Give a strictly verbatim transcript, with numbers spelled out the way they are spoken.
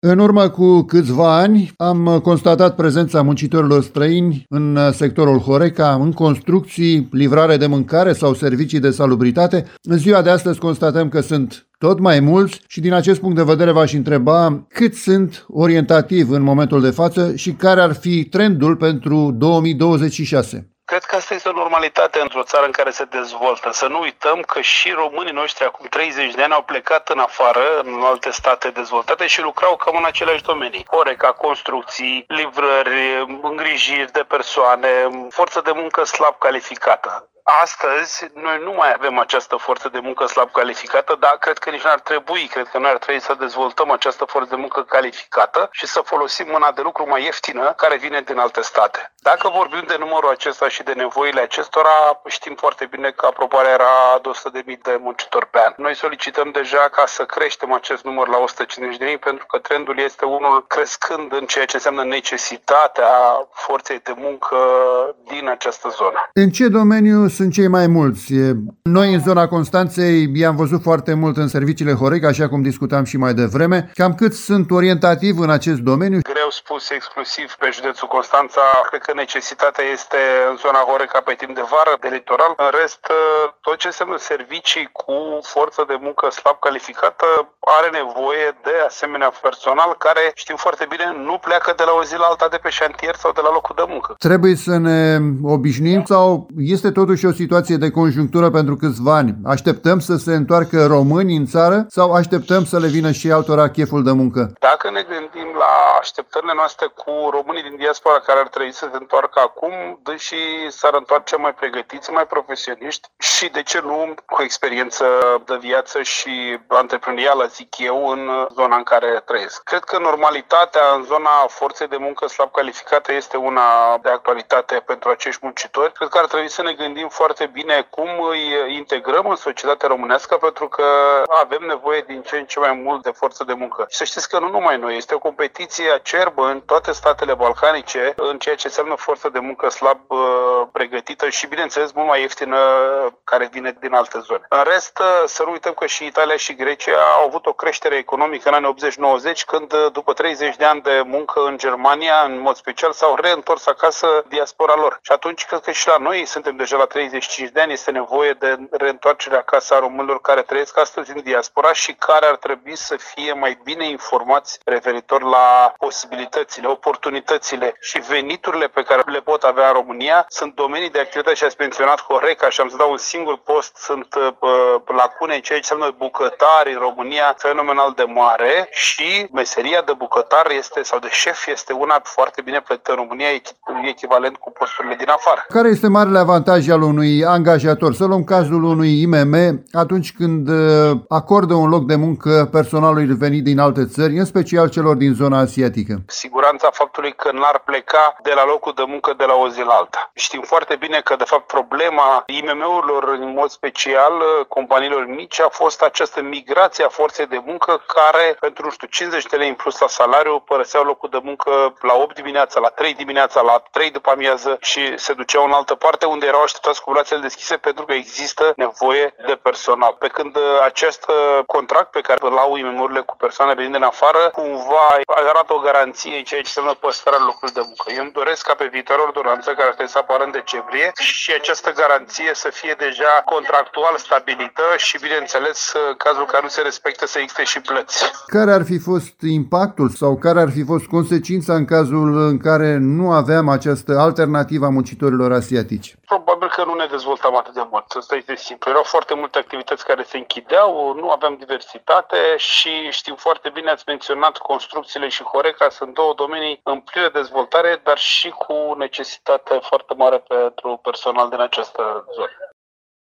În urmă cu câțiva ani am constatat prezența muncitorilor străini în sectorul Horeca, în construcții, livrare de mâncare sau servicii de salubritate. În ziua de astăzi constatăm că sunt tot mai mulți și din acest punct de vedere v-aș întreba cât sunt orientativ în momentul de față și care ar fi trendul pentru două mii douăzeci și șase. Cred că asta este o normalitate într-o țară în care se dezvoltă. Să nu uităm că și românii noștri acum treizeci de ani au plecat în afară, în alte state dezvoltate și lucrau cam în aceleași domenii. Horeca, construcții, livrări, îngrijiri de persoane, forță de muncă slab calificată. Astăzi, noi nu mai avem această forță de muncă slab calificată, dar cred că nici nu ar trebui, cred că noi ar trebui să dezvoltăm această forță de muncă calificată și să folosim mâna de lucru mai ieftină care vine din alte state. Dacă vorbim de numărul acesta și de nevoile acestora, știm foarte bine că aprobarea era de o sută de mii de muncitori pe an. Noi solicităm deja ca să creștem acest număr la o sută cincizeci de mii pentru că trendul este unul crescând în ceea ce înseamnă necesitatea forței de muncă din această zonă. În ce domeniu sunt cei mai mulți? Noi în zona Constanței i-am văzut foarte mult în serviciile Horeca, așa cum discutam și mai devreme. Cam cât sunt orientativ în acest domeniu? Greu spus exclusiv pe județul Constanța. Cred că necesitatea este în zona Horeca pe timp de vară, de litoral. În rest, tot ce înseamnă servicii cu forță de muncă slab calificată are nevoie de asemenea personal care, știm foarte bine, nu pleacă de la o zi la alta de pe șantier sau de la locul de muncă. Trebuie să ne obișnuim sau este totuși o situație de conjunctură pentru câțiva ani? Așteptăm să se întoarcă români în țară sau așteptăm să le vină și altora cheful de muncă? Dacă ne gândim la așteptările noastre cu românii din diaspora care ar trebui să se întoarcă acum, deși s-ar întoarce mai pregătiți, mai profesioniști și, de ce nu, cu experiență de viață și antreprenorială, zic eu, în zona în care trăiesc. Cred că normalitatea în zona forței de muncă slab calificată este una de actualitate pentru acești muncitori. Cred că ar trebui să ne gândim foarte bine cum îi integrăm în societatea românească, pentru că avem nevoie din ce în ce mai mult de forță de muncă. Și să știți că nu numai noi, este o competiție acerbă în toate statele balcanice în ceea ce înseamnă forță de muncă slab uh, pregătită și, bineînțeles, mult mai ieftină care vine din alte zone. În rest, să nu uităm că și Italia și Grecia au avut o creștere economică în anii optzeci nouăzeci, când după treizeci de ani de muncă în Germania, în mod special, s-au reîntors acasă diaspora lor. Și atunci cred că și la noi suntem deja la treizeci și cinci de ani, este nevoie de reîntoarcerea acasă a românilor care trăiesc astăzi în diaspora și care ar trebui să fie mai bine informați referitor la posibilitățile, oportunitățile și veniturile pe care le pot avea în România. Sunt domenii de activitate și ați menționat Horeca și am să dau un singur post, sunt uh, lacune în ceea ce înseamnă bucătari în România fenomenal de mare și meseria de bucătar este sau de șef este una foarte bine plătită în România, echivalent cu posturile din afară. Care este marele avantaj al unui angajator? Să luăm cazul unui I M M atunci când acordă un loc de muncă personalului venit din alte țări, în special celor din zona asiatică. Siguranța faptului că n-ar pleca de la locul de muncă de la o zi la alta. Știm foarte bine că, de fapt, problema I M M-urilor, în mod special, companiilor mici, a fost această migrație a forței de muncă care, pentru, nu știu, cincizeci de lei în plus la salariu, părăseau locul de muncă la opt dimineața, la trei dimineața, la trei după amiază și se duceau în altă parte unde erau așteptați cu brațele deschise pentru că există nevoie de personal. Pe când acest contract pe care îl au I M M-urile cu persoane venind din afară, cumva arată o garanție în ceea ce înseamnă păstrarea locului de muncă. Eu îmi doresc ca pe viitoarea ordonanță, care ar trebui să apară în decembrie, și această garanție să fie deja contractual stabilită și, bineînțeles, în cazul care nu se respectă, să existe și plăți. Care ar fi fost impactul sau care ar fi fost consecința în cazul în care nu aveam această alternativă a muncitorilor asiatici? Probabil că nu ne dezvoltam atât de mult. Asta este simplu. Erau foarte multe activități care se închideau, nu aveam diversitate și știm foarte bine, ați menționat construcțiile și Horeca, sunt două domenii în plină dezvoltare, dar și cu necesitate foarte mare pentru personal din această zonă.